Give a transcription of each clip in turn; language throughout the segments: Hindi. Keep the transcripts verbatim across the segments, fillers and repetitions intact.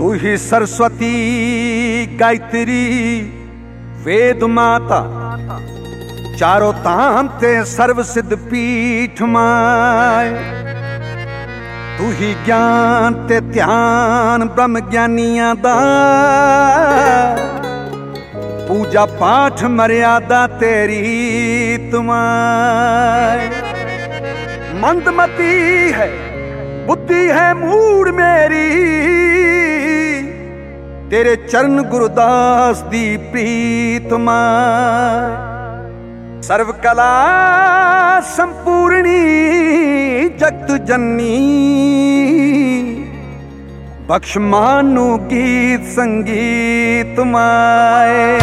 तू ही सरस्वती गायत्री वेद माता, चारों ताम ते सर्व सिद्ध पीठ माय। तू ही ज्ञान ते ध्यान ब्रह्म ज्ञानियां दा, पूजा पाठ मर्यादा तेरी तुम्हार। मंदमती है बुद्धि है मूड मेरी, तेरे चरण गुरुदास दी प्रीत माय। सर्व कला संपूर्णी जगत जननी, बख्श मानु गीत संगीत माए।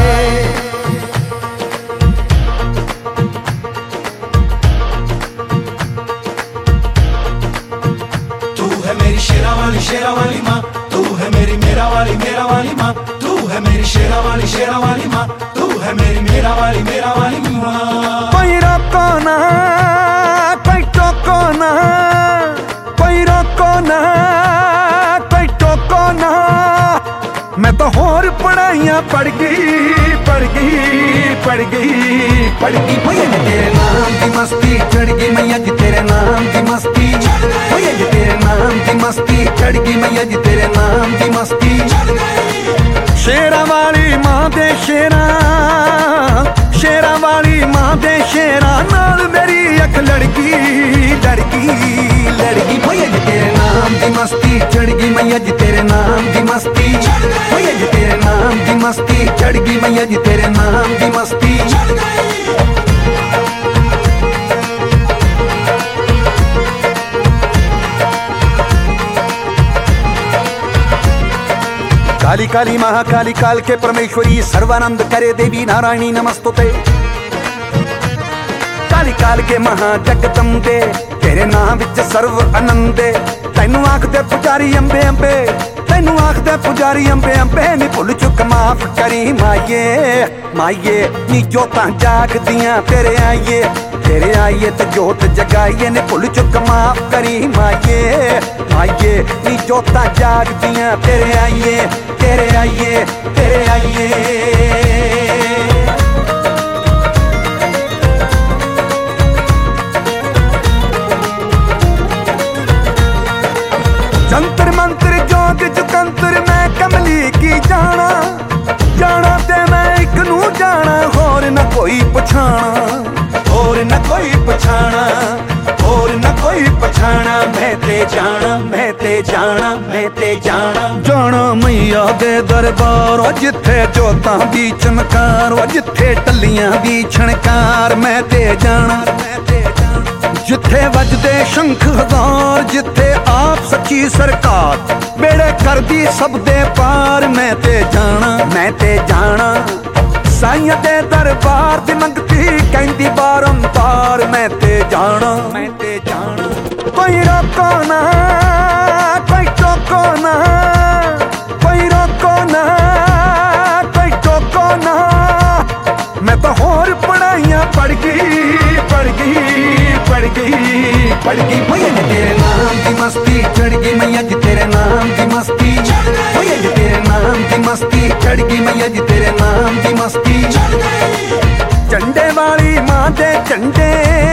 तू है मेरी शेरा वाली शेरा वाली माँ, तू है मेरी मेरा वाली मेरा वाली माँ, तू है मेरी शेरा वाली शेरा वाली माँ, तू है मेरी मेरा वाली मेरा वाली माँ। कोई रोको ना कोई टोको ना, कोई रोको ना कोई टोको ना। मैं तो होर पढ़ाइयाँ पढ़ गई पढ़ गई पढ़ गई पढ़ गई। भैया जी तेरे नाम की मस्ती चढ़ गई, मैया जी तेरे नाम की मस्ती। भैया जी तेरे नाम की मस्ती चढ़ गई, मैया जी तेरे नाम की मस्ती। शेरा वाली माँ दे शेरा, शेरा वाली माँ दे शेरा नाल मेरी अख लड़की लड़की लड़की। भैया जी तेरे नाम की मस्ती चढ़ गई, मैया जी तेरे नाम की मस्ती। भैया जी तेरे नाम की मस्ती चढ़ गई, मैया जी तेरे नाम की मस्ती। काली काली महाकाली काल के परमेश्वरी, सर्वानंद करे देवी नारायणी नमस्तुते। काली काल के महा जगदम्बे, तेरे नाम विच सर्व आनंदे। तैनू आखदे पुजारी अंबे अंबे, तैनू आखदे पुजारी अंबे अंबे। नी भुल चुक माफ करी माये माये, नी जोतां जागदियां तेरे आइए तेरे आइए ते जोत जगाइए। नी भुल चुक माफ करी माये माये, नी जोतां जागदियां तेरे आइए तेरे आइए तेरे आइए। जंतर मंत्र जोग जुगंतर मैं कमली की जाना, जाना ते मैं एक नू जाना, होर न कोई पछाना होर न कोई पछाना होर न कोई पछाना। मैं ते जाना मैं ते जाना मैं ते जाना जाना मैया दे दरबार, जिथे जोतां दी चमकार, जिथे टल्लियां दी छणकार। मैं ते जाना मैं ते जाना जिथे वजदे शंख हजार, जिथे आप सच्ची सरकार बेड़े कर दी सब दे पार। मैं ते जाना मैं ते जाना साईं दे दरबार दी मंगती कहंदी बारंबार। मैं ते जाना मैं ते जाना कोई रोको ना कोई टोको ना, कोई रोको ना कोई टोको ना। मैं तो होर पढ़ाइयाँ पढ़ गई पढ़ गई पढ़ गई पढ़ गई। भैया जी तेरे नाम की मस्ती चढ़ गई, मैया जी तेरे नाम की मस्ती। भैया जी तेरे नाम की मस्ती चढ़ गई, मैया जी तेरे नाम की मस्ती। झंडे वाली माँ दे झंडे,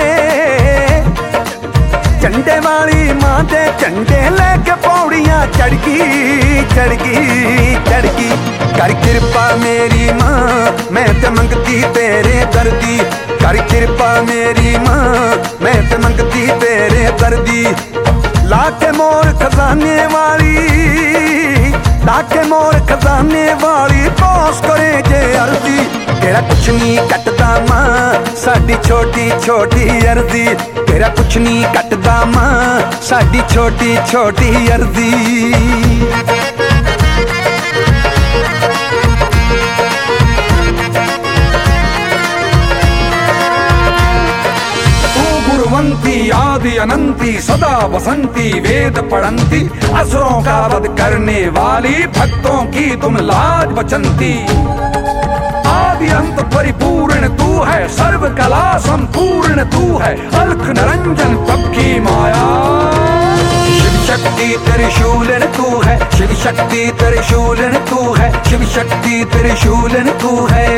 झंडे वाली माँ दे झंडे लेके पौड़ियाँ चढ़ गई चढ़ गई चढ़ गई। कर कृपा मेरी माँ मैं ते मंगती तेरे दर्दी, कर कृपा मेरी माँ मैं ते मंगती तेरे दर्दी। लाके मोर खजाने वाली, लाके मोर खजाने वाली, पास करे जे अर्जी। तेरा कुछ नहीं कटदा मां साडी छोटी छोटी अर्जी, तेरा कुछ नहीं कटदा मां साडी छोटी छोटी अर्जी। गुरुवंती आदि अनंती सदा बसंती, वेद पढ़ंती असुरों का वध करने वाली, भक्तों की तुम लाज बचंती। आदि अंत परिपूर्ण तू है, सर्व कला संपूर्ण तू है, अलख निरंजन सबकी माया। शक्ति त्रिशूलन तू है, शिव शक्ति त्रिशूलन तू है, शिव शक्ति त्रिशूलन तू है।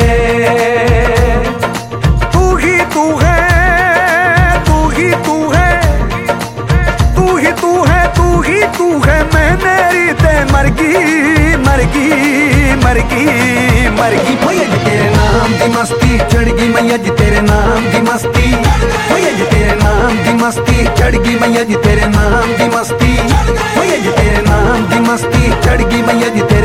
तू ही तू है, तू ही तू है, तू ही तू है, तू ही तू है। मैं मेरी ते मरगी मरगी मरगी मरगी। भैया जी तेरे नाम दी मस्ती चढ़ गई, मैया जी तेरे नाम दी मस्ती। भैया जी तेरे नाम दी मस्ती चढ़ गई, मैया जी तेरे नाम दी मस्ती। भैया जी तेरे नाम दी मस्ती चढ़ गई, मैया जी तेरे